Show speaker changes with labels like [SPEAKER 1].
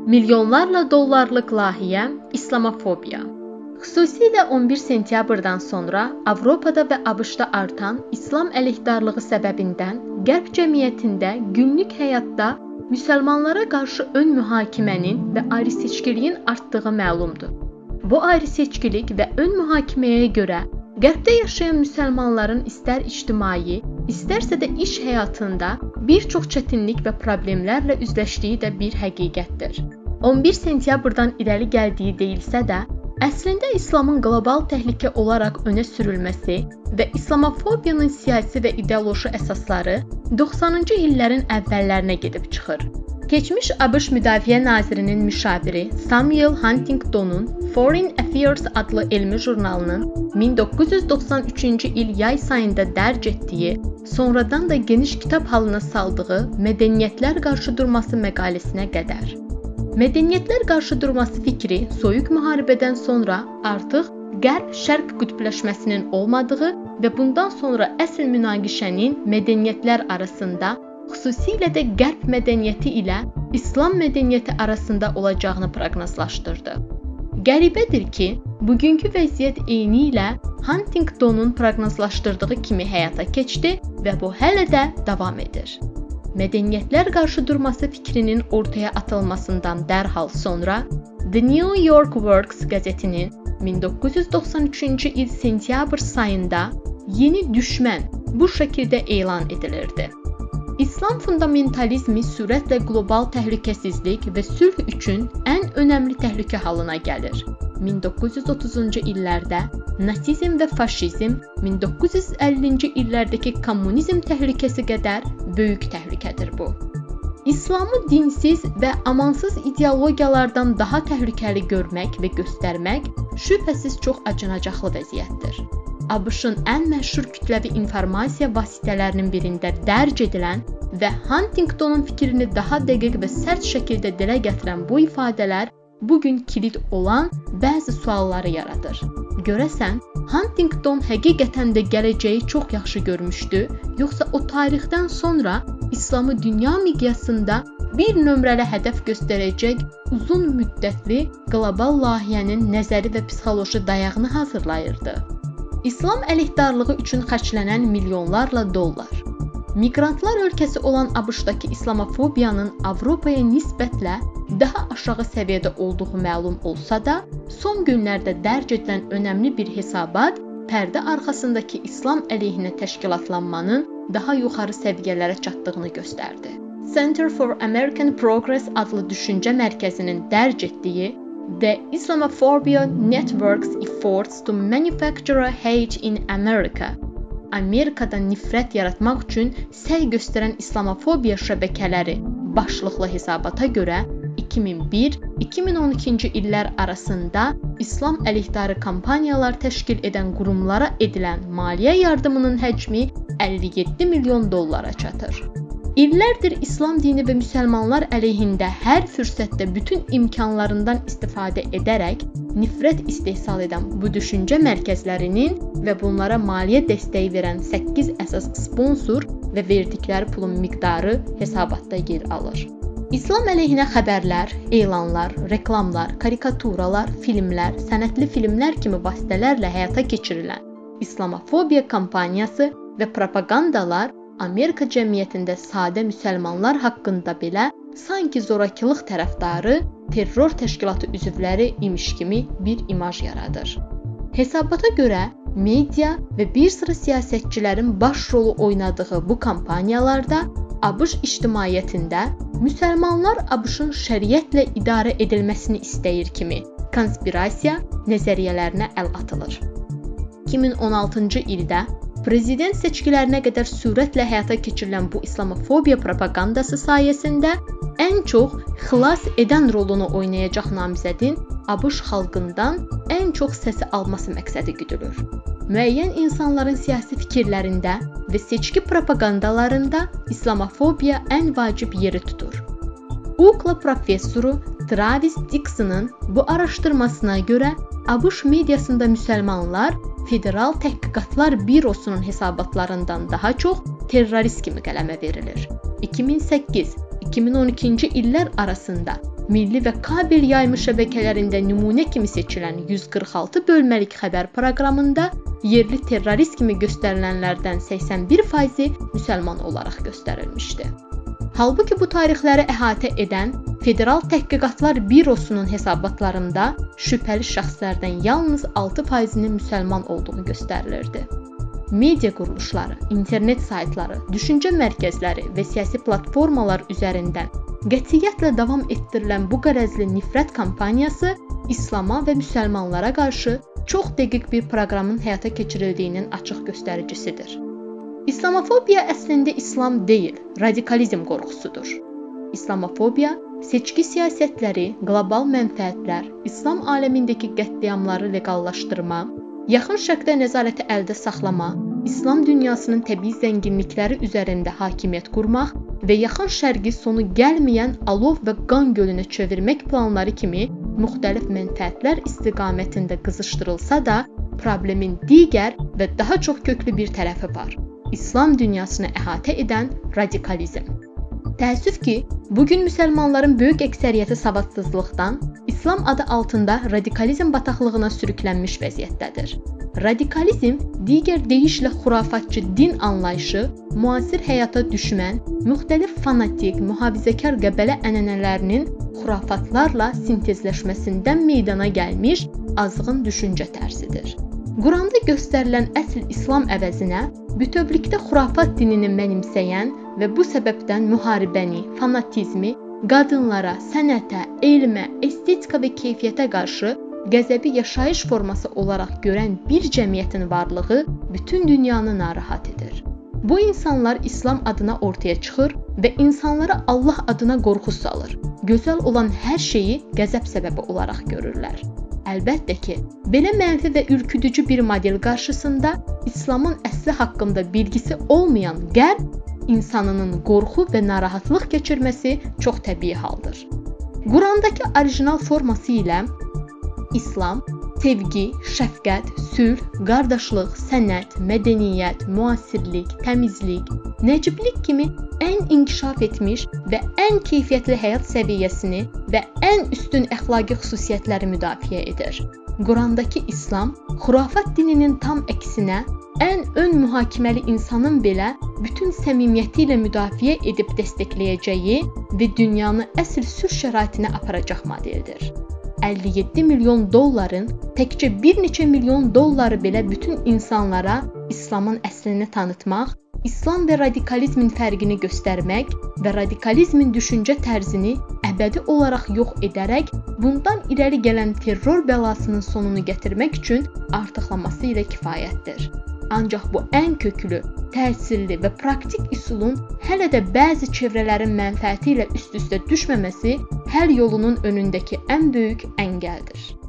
[SPEAKER 1] Milyonlarla dollarlıq layihə İslamofobiya. Xüsusilə 11 sentyabrdan sonra Avropada və ABŞ-da artan İslam əleyhdarlığı səbəbindən Qərb cəmiyyətində günlük həyatda müsəlmanlara qarşı ön mühakimənin və ayrıseçkiliyin artdığı məlumdur. Bu ayrıseçkilik və ön mühakiməyə görə Qərbdə yaşayan müsəlmanların istər ictimai, istərsə də iş həyatında bir çox çətinlik və problemlərlə üzləşdiyi də bir həqiqətdir. 11 sentyabrdan irəli gəldiyi deyilsə də, əslində İslamın qlobal təhlükə olaraq önə sürülməsi və İslamofobiyanın siyasi və ideoloji əsasları 90-cı illərin əvvəllərinə gedib çıxır. Keçmiş ABŞ Müdafiə Nazirinin müşaviri Samuel Huntington'un Foreign Affairs adlı elmi jurnalının 1993-cü il yay sayında dərc etdiyi, sonradan da geniş kitab halına saldığı Mədəniyyətlər qarşıdurması məqaləsinə qədər. Mədəniyyətlər qarşıdurması fikri soyuq müharibədən sonra artıq Qərb-Şərq qütbləşməsinin olmadığı və bundan sonra əsl münaqişənin mədəniyyətlər arasında, xüsusilə də Qərb mədəniyyəti ilə İslam mədəniyyəti arasında olacağını proqnozlaşdırdı. Qəribədir ki, bugünkü vəziyyət eynilə Huntington'un proqnozlaşdırdığı kimi həyata keçdi və bu hələ də davam edir. Mədəniyyətlər qarşıdurması fikrinin ortaya atılmasından dərhal sonra The New York Works qəzetinin 1993-cü il sentyabr sayında yeni düşmən bu şəkildə elan edilirdi. İslam fundamentalizmi sürətlə qlobal təhlükəsizlik və sülh üçün ən önəmli təhlükə halına gəlir. 1930-cu illərdə nasizm və faşizm 1950-ci illərdəki kommunizm təhlükəsi qədər böyük təhlükədir bu. İslamı dinsiz və amansız ideologiyalardan daha təhlükəli görmək və göstərmək şübhəsiz çox acınacaqlı vəziyyətdir. ABŞ-ın ən məşhur kütləvi informasiya vasitələrinin birində dərc edilən və Huntington'un fikrini daha dəqiq və sərt şəkildə dilə gətirən bu ifadələr bugün kilit olan bəzi sualları yaradır. Görəsən, Huntington həqiqətən də gələcəyi çox yaxşı görmüşdü, yoxsa o tarixdən sonra İslamı dünya miqyasında bir nömrəli hədəf göstərəcək uzun müddətli qlobal layihənin nəzəri və psixoloji dayağını hazırlayırdı? İslam əleyhdarlığı üçün xərclənən milyonlarla dollar. Miqrantlar ölkəsi olan ABŞ-dakı İslamofobiyanın Avropaya nisbətlə daha aşağı səviyyədə olduğu məlum olsa da, son günlərdə dərc edilən önəmli bir hesabat pərdə arxasındakı İslam əleyhinə təşkilatlanmanın daha yuxarı səviyyələrə çatdığını göstərdi. Center for American Progress adlı düşüncə mərkəzinin dərc etdiyi The Islamophobia Network's Efforts to Manufacture Hate in America, Amerikada nifrət yaratmaq üçün səy göstərən İslamofobiya şəbəkələri başlıqlı hesabata görə 2001-2012-ci illər arasında İslam əleyhdarı kampaniyalar təşkil edən qurumlara edilən maliyyə yardımının həcmi 57 milyon dollara çatır. İllərdir İslam dini və müsəlmanlar əleyhində hər fürsətdə bütün imkanlarından istifadə edərək nifrət istehsal edən bu düşüncə mərkəzlərinin və bunlara maliyyə dəstəyi verən 8 əsas sponsor və verdikləri pulun miqdarı hesabatda yer alır. İslam əleyhinə xəbərlər, elanlar, reklamlar, karikaturalar, filmlər, sənətli filmlər kimi vasitələrlə həyata keçirilən İslamofobiya kampaniyası və propagandalar Amerika cəmiyyətində sadə müsəlmanlar haqqında belə sanki zorakılıq tərəfdarı, terror təşkilatı üzvləri imiş kimi bir imaj yaradır. Hesabata görə media və bir sıra siyasətçilərin baş rolu oynadığı bu kampaniyalarda ABŞ ictimaiyyətində müsəlmanlar ABŞ-ın şəriətlə idarə edilməsini istəyir kimi konspirasiya nəzəriyyələrinə əl atılır. 2016-cı ildə prezident seçkilərinə qədər sürətlə həyata keçirilən bu İslamofobiya propagandası sayəsində ən çox xilas edən rolunu oynayacaq namizədin ABŞ xalqından ən çox səsi alması məqsədi güdülür. Müəyyən insanların siyasi fikirlərində və seçki propagandalarında İslamofobiya ən vacib yeri tutur. UCLA professoru Travis Dixon'ın bu araşdırmasına görə ABŞ mediasında müsəlmanlar Federal Təhqiqatlar Bürosunun hesabatlarından daha çox terrorist kimi qələmə verilir. 2008-2012-ci illər arasında Milli və kabel yayımı şəbəkələrində nümunə kimi seçilən 146 bölməlik xəbər proqramında yerli terrorist kimi göstərilənlərdən 81%-i müsəlman olaraq göstərilmişdi. Halbuki bu tarixləri əhatə edən Federal Təhqiqatlar Bürosunun hesabatlarında şübhəli şəxslərdən yalnız 6%-nin müsəlman olduğu göstərilirdi. Media quruluşları, internet saytları, düşüncə mərkəzləri və siyasi platformalar üzərindən qətiyyətlə davam etdirilən bu qərəzli nifrət kampaniyası İslama və müsəlmanlara qarşı çox dəqiq bir proqramın həyata keçirildiyinin açıq göstəricisidir. İslamofobiya əslində İslam deyil, radikalizm qorxusudur. İslamofobiya seçki siyasətləri, qlobal mənfəətlər, İslam aləmindəki qətliamları leqallaşdırma, Yaxın Şərqdə nəzarəti əldə saxlama, İslam dünyasının təbii zənginlikləri üzərində hakimiyyət qurmaq və Yaxın Şərqi sonu gəlməyən alov və qan gölünə çevirmək planları kimi müxtəlif mənfəətlər istiqamətində qızışdırılsa da, problemin digər və daha çox köklü bir tərəfi var. İslam dünyasını əhatə edən radikalizm. Təəssüf ki, bugün müsəlmanların böyük əksəriyyəti savadsızlıqdan, İslam adı altında radikalizm bataqlığına sürüklənmiş vəziyyətdədir. Radikalizm, digər deyişlə xurafatçı din anlayışı, müasir həyata düşmən, müxtəlif fanatik, mühafizəkar qəbələ ənənələrinin xurafatlarla sintezləşməsindən meydana gəlmiş azğın düşüncə tərzidir. Quranda göstərilən əsl İslam əvəzinə bütövlükdə xurafat dinini mənimsəyən və bu səbəbdən müharibəni, fanatizmi, qadınlara, sənətə, elmə, estetika və keyfiyyətə qarşı qəzəbi yaşayış forması olaraq görən bir cəmiyyətin varlığı bütün dünyanı narahat edir. Bu insanlar İslam adına ortaya çıxır və insanlara Allah adına qorxu salır. Gözəl olan hər şeyi qəzəb səbəbi olaraq görürlər. Əlbəttə ki, belə mənfi və ürküdücü bir model qarşısında İslamın əsli haqqında bilgisi olmayan qərb insanının qorxu və narahatlıq keçirməsi çox təbii haldır. Qurandakı orijinal forması ilə İslam, sevgi, şəfqət, sülh, qardaşlıq, sənət, mədəniyyət, müasirlik, təmizlik, nəciblik kimi ən inkişaf etmiş və ən keyfiyyətli həyat səviyyəsini və ən üstün əxlaqi xüsusiyyətləri müdafiə edir. Qurandakı İslam, xurafat dininin tam əksinə, ən ön mühakiməli insanın belə bütün səmimiyyəti ilə müdafiə edib dəstəkləyəcəyi və dünyanı əsl sülh şəraitinə aparacaq modeldir. 57 milyon dolların təkcə bir neçə milyon dolları belə bütün insanlara İslamın əslini tanıtmaq, İslam və radikalizmin fərqini göstərmək və radikalizmin düşüncə tərzini əbədi olaraq yox edərək bundan irəli gələn terror bəlasının sonunu gətirmək üçün artıqlaması ilə kifayətdir. Ancaq bu ən köklü, təsirli və praktik üsulun hələ də bəzi çevrələrin mənfəəti ilə üst-üstə düşməməsi həll yolunun önündəki ən böyük əngəldir.